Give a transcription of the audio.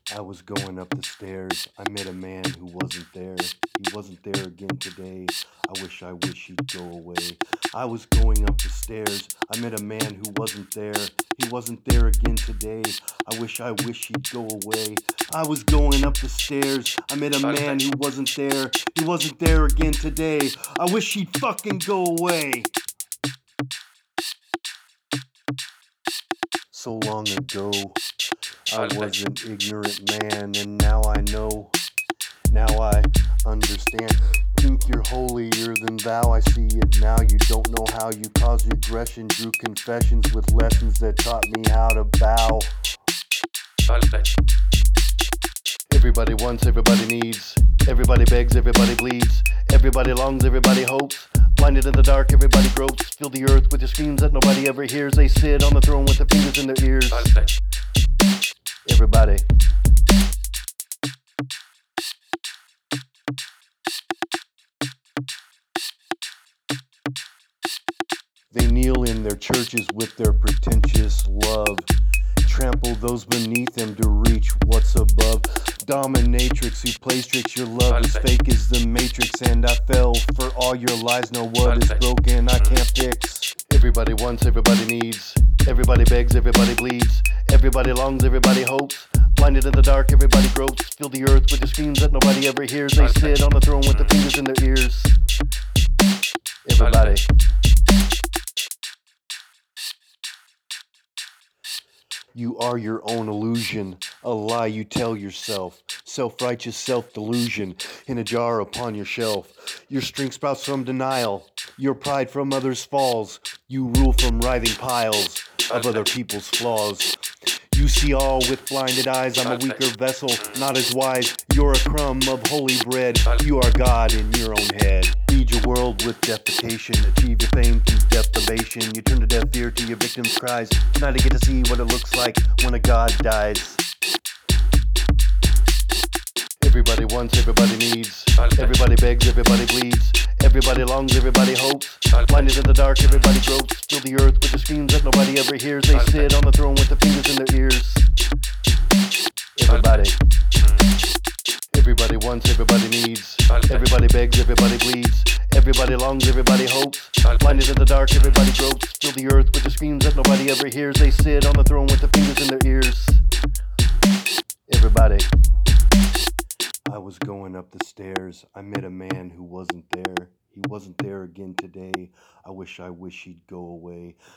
I was going up the stairs. I met a man who wasn't there. He wasn't there again today. I wish he'd go away. I was going up the stairs. I met a man who wasn't there. He wasn't there again today. I wish he'd go away. I was going up the stairs. I met a man who wasn't there. He wasn't there again today. I wish he'd fucking go away. So long ago, I was an ignorant man, and now I know. Now I understand. Think you're holier than thou. I see it now. You don't know how you caused aggression. Drew confessions with lessons that taught me how to bow. Everybody wants, everybody needs. Everybody begs, everybody bleeds. Everybody longs, everybody hopes. Blinded in the dark, everybody gropes. Fill the earth with your screams that nobody ever hears. They sit on the throne with their fingers in their ears. Everybody. They kneel in their churches with their pretentious love. Trample those beneath them to reach what's above. Dominatrix who plays tricks, your love is fake as the Matrix. And I fell for all your lies, know what is broken I can't fix. Everybody wants, everybody needs. Everybody begs, everybody bleeds. Everybody longs, everybody hopes. Blinded in the dark, everybody gropes. Fill the earth with the screams that nobody ever hears. They sit on the throne with their fingers in their ears. Everybody. You are your own illusion, a lie you tell yourself, self-righteous self-delusion in a jar upon your shelf. Your strength sprouts from denial, your pride from others' falls. You rule from writhing piles of other people's flaws. You see all with blinded eyes. I'm a weaker vessel, not as wise. You're a crumb of holy bread. You are God in your own head. Feed your world with defecation. Achieve your fame through deprivation. You turn a deaf ear to your victims' cries. Tonight I get to see what it looks like when a god dies. Everybody wants, everybody needs. Everybody begs, everybody bleeds. Everybody longs, everybody hopes. Blinded in the dark, everybody gropes. Fill the earth with the screams that nobody ever hears. They sit on the throne with their fingers in their ears. Everybody. Everybody wants, everybody needs. Everybody begs, everybody bleeds. Everybody longs, everybody hopes. Blinded in the dark, everybody gropes. Fill the earth with the screams that nobody ever hears. They sit on the throne with their fingers in their ears. Everybody. I was going up the stairs. I met a man who wasn't there. He wasn't there again today. I wish he'd go away.